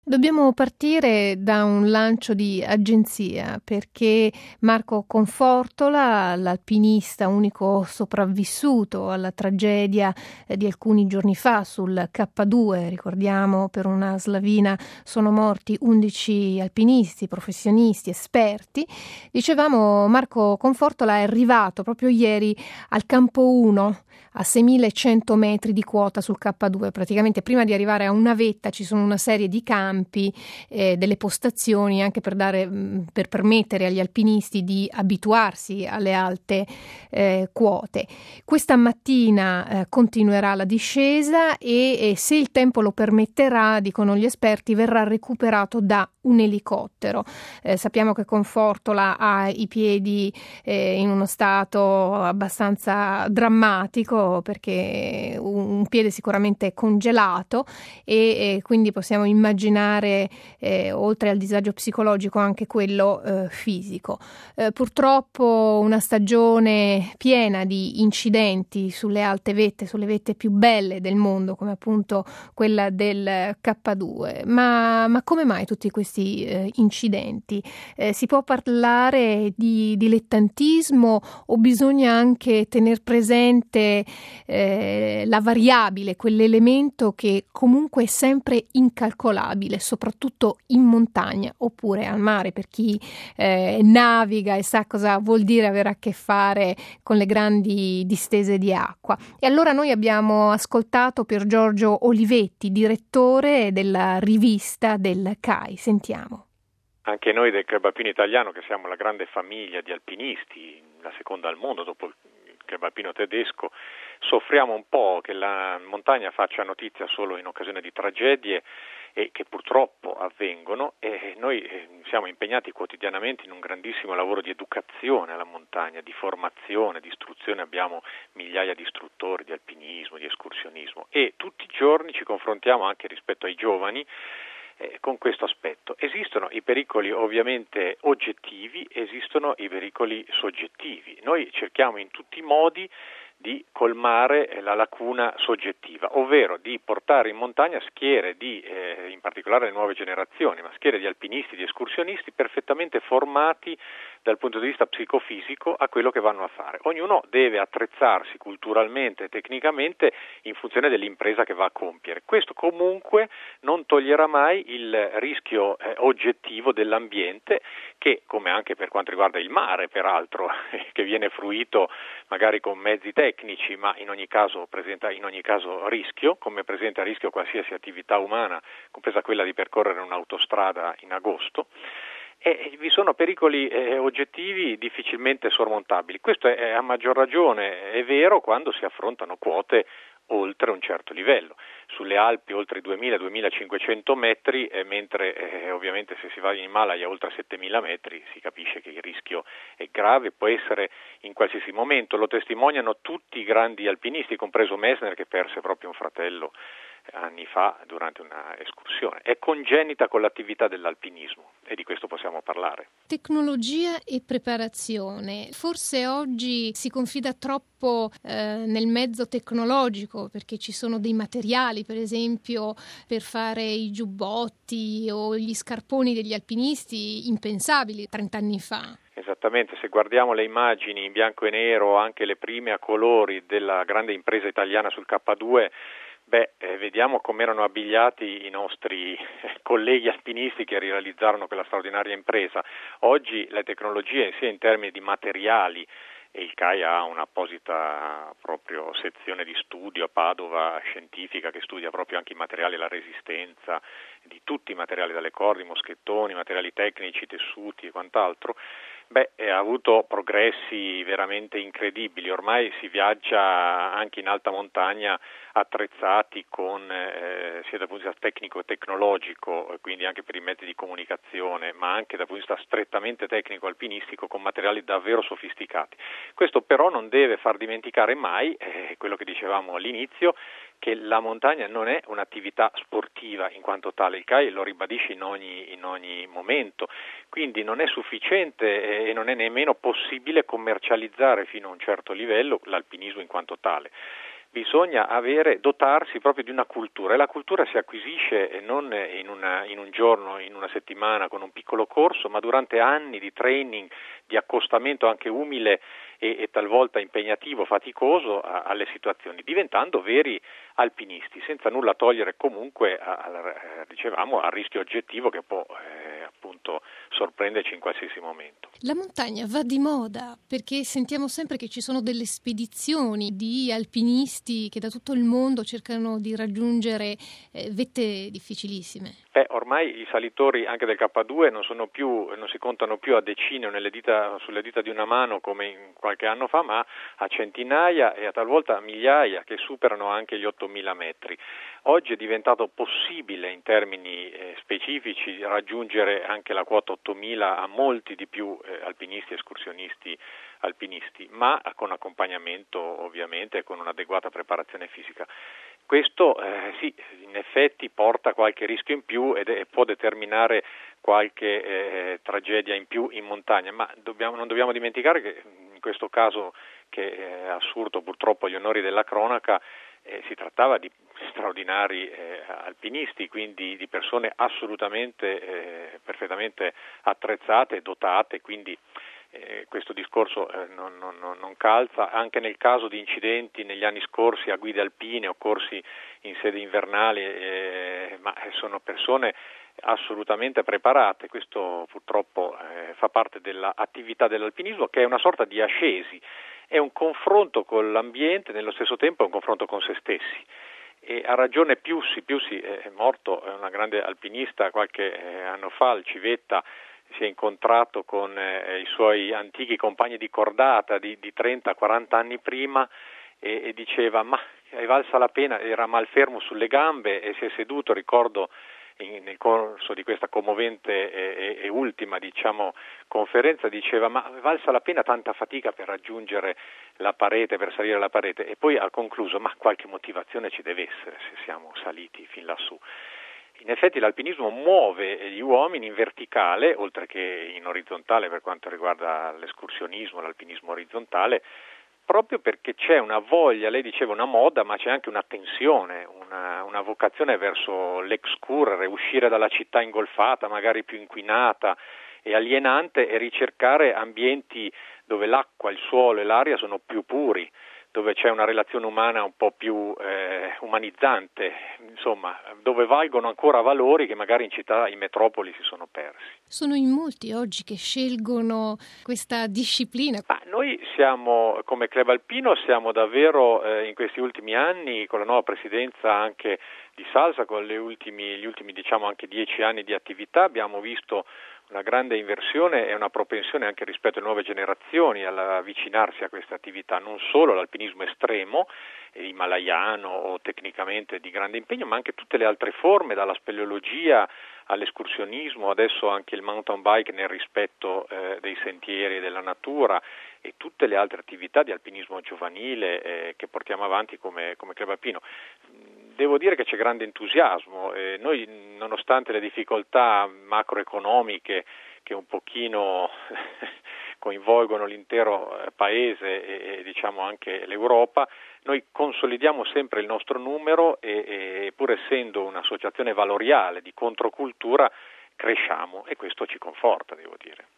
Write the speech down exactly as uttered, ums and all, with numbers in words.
Dobbiamo partire da un lancio di agenzia perché Marco Confortola, l'alpinista unico sopravvissuto alla tragedia di alcuni giorni fa sul K due, ricordiamo per una slavina sono morti undici alpinisti, professionisti, esperti. Dicevamo Marco Confortola è arrivato proprio ieri al campo uno a seimilacento metri di quota sul K due, praticamente prima di arrivare a una vetta ci sono una serie di campi, eh, delle postazioni anche per dare per permettere agli alpinisti di abituarsi alle alte eh, quote. Questa mattina eh, continuerà la discesa e, e se il tempo lo permetterà, dicono gli esperti, verrà recuperato da un elicottero. Eh, sappiamo che Confortola ha i piedi eh, in uno stato abbastanza drammatico perché un, un piede sicuramente congelato e, e quindi possiamo immaginare eh, oltre al disagio psicologico anche quello eh, fisico. Eh, purtroppo una stagione piena di incidenti sulle alte vette, sulle vette più belle del mondo come appunto quella del K due. Ma, ma come mai tutti questi eh, incidenti? Eh, si può parlare di dilettantismo o bisogna anche tener presente eh, la variabile, quell'elemento che comunque è sempre incalcolabile, soprattutto in montagna oppure al mare, per chi eh, naviga e sa cosa vuol dire avere a che fare con le grandi distese di acqua. E allora noi abbiamo ascoltato Pier Giorgio Olivetti, direttore della rivista del C A I. Sentiamo. Anche noi del Club Alpino Italiano, che siamo la grande famiglia di alpinisti, la seconda al mondo dopo il Club Alpino tedesco, soffriamo un po' che la montagna faccia notizia solo in occasione di tragedie e che purtroppo avvengono, e noi siamo impegnati quotidianamente in un grandissimo lavoro di educazione alla montagna, di formazione, di istruzione. Abbiamo migliaia di istruttori di alpinismo, di escursionismo e tutti i giorni ci confrontiamo anche rispetto ai giovani Eh, con questo aspetto. Esistono i pericoli ovviamente oggettivi, esistono i pericoli soggettivi. Noi cerchiamo in tutti i modi di colmare la lacuna soggettiva, ovvero di portare in montagna schiere di, eh, in particolare le nuove generazioni, ma schiere di alpinisti, di escursionisti perfettamente formati dal punto di vista psicofisico a quello che vanno a fare. Ognuno deve attrezzarsi culturalmente e tecnicamente in funzione dell'impresa che va a compiere. Questo comunque non toglierà mai il rischio eh, oggettivo dell'ambiente che, come anche per quanto riguarda il mare, peraltro, che viene fruito magari con mezzi tecnici, ma in ogni caso presenta in ogni caso rischio, come presenta rischio qualsiasi attività umana, compresa quella di percorrere un'autostrada in agosto. E vi sono pericoli eh, oggettivi difficilmente sormontabili. Questo è, è a maggior ragione è vero quando si affrontano quote oltre un certo livello. Sulle Alpi oltre i duemila duemilacinquecento metri, eh, mentre eh, ovviamente se si va in Himalaya oltre settemila metri si capisce che il rischio è grave, può essere in qualsiasi momento. Lo testimoniano tutti i grandi alpinisti, compreso Messner che perse proprio un fratello anni fa durante una escursione. È congenita con l'attività dell'alpinismo e di questo possiamo parlare. Tecnologia e preparazione. Forse oggi si confida troppo eh, nel mezzo tecnologico perché ci sono dei materiali, per esempio, per fare i giubbotti o gli scarponi degli alpinisti impensabili trent'anni fa. Esattamente, se guardiamo le immagini in bianco e nero, anche le prime a colori della grande impresa italiana sul K due, Beh, eh, vediamo come erano abbigliati i nostri eh, colleghi alpinisti che realizzarono quella straordinaria impresa. Oggi le tecnologie, sia in termini di materiali, e il C A I ha un'apposita proprio sezione di studio a Padova scientifica che studia proprio anche i materiali e la resistenza di tutti i materiali, dalle corde, i moschettoni, materiali tecnici, tessuti e quant'altro. Beh, ha avuto progressi veramente incredibili, ormai si viaggia anche in alta montagna attrezzati con eh, sia dal punto di vista tecnico-tecnologico, quindi anche per i mezzi di comunicazione, ma anche dal punto di vista strettamente tecnico-alpinistico con materiali davvero sofisticati. Questo però non deve far dimenticare mai eh, quello che dicevamo all'inizio, che la montagna non è un'attività sportiva in quanto tale, il C A I lo ribadisce in ogni, in ogni momento, quindi non è sufficiente e non è nemmeno possibile commercializzare fino a un certo livello l'alpinismo in quanto tale. bisogna avere, dotarsi proprio di una cultura, e la cultura si acquisisce non in, una, in un giorno, in una settimana con un piccolo corso, ma durante anni di training, di accostamento anche umile e, e talvolta impegnativo, faticoso a, alle situazioni, diventando veri alpinisti, senza nulla togliere comunque a, a, dicevamo, al rischio oggettivo che può eh, appunto sorprenderci in qualsiasi momento. La montagna va di moda perché sentiamo sempre che ci sono delle spedizioni di alpinisti che da tutto il mondo cercano di raggiungere eh, vette difficilissime. Beh, ormai i salitori anche del K due non sono più, non si contano più a decine o nelle dita, sulle dita di una mano come in qualche anno fa, ma a centinaia e a talvolta a migliaia che superano anche gli ottomila metri. Oggi è diventato possibile in termini eh, specifici raggiungere anche la quota ottomila a molti di più eh, alpinisti, escursionisti alpinisti, ma con accompagnamento ovviamente e con un'adeguata preparazione fisica. Questo eh, sì, in effetti porta qualche rischio in più ed è, può determinare qualche eh, tragedia in più in montagna, ma dobbiamo, non dobbiamo dimenticare che in questo caso, che è assurdo purtroppo agli onori della cronaca, eh, si trattava di straordinari eh, alpinisti, quindi di persone assolutamente eh, perfettamente attrezzate e dotate, quindi Eh, questo discorso eh, non, non, non calza. Anche nel caso di incidenti negli anni scorsi a guide alpine o corsi in sede invernale, eh, ma sono persone assolutamente preparate. Questo purtroppo eh, fa parte dell'attività dell'alpinismo, che è una sorta di ascesi, è un confronto con l'ambiente, nello stesso tempo è un confronto con se stessi. E ha ragione Piussi, Piussi è morto, è una grande alpinista, qualche eh, anno fa al Civetta si è incontrato con eh, i suoi antichi compagni di cordata di, di trenta quaranta anni prima e, e diceva ma è valsa la pena, era malfermo sulle gambe e si è seduto, ricordo in, nel corso di questa commovente e, e, e ultima diciamo conferenza, diceva ma è valsa la pena tanta fatica per raggiungere la parete, per salire la parete, e poi ha concluso ma qualche motivazione ci deve essere se siamo saliti fin lassù. In effetti l'alpinismo muove gli uomini in verticale, oltre che in orizzontale per quanto riguarda l'escursionismo, l'alpinismo orizzontale, proprio perché c'è una voglia, lei diceva una moda, ma c'è anche una tensione, una, una vocazione verso l'excurrere, uscire dalla città ingolfata, magari più inquinata e alienante, e ricercare ambienti dove l'acqua, il suolo e l'aria sono più puri, dove c'è una relazione umana un po' più eh, umanizzante, insomma, dove valgono ancora valori che magari in città, in metropoli si sono persi. Sono in molti oggi che scelgono questa disciplina. Ah, noi siamo, come Club Alpino, siamo davvero eh, in questi ultimi anni, con la nuova presidenza anche di Salsa, con le ultimi, gli ultimi diciamo anche dieci anni di attività, abbiamo visto una grande inversione e una propensione anche rispetto alle nuove generazioni all'avvicinarsi a questa attività, non solo l'alpinismo estremo, himalayano o tecnicamente di grande impegno, ma anche tutte le altre forme, dalla speleologia all'escursionismo, adesso anche il mountain bike nel rispetto eh, dei sentieri e della natura, e tutte le altre attività di alpinismo giovanile eh, che portiamo avanti come, come Club Alpino. Devo dire che c'è grande entusiasmo, eh, noi nonostante le difficoltà macroeconomiche che un pochino coinvolgono l'intero paese e, e diciamo anche l'Europa, noi consolidiamo sempre il nostro numero e, e pur essendo un'associazione valoriale di controcultura cresciamo, e questo ci conforta, devo dire.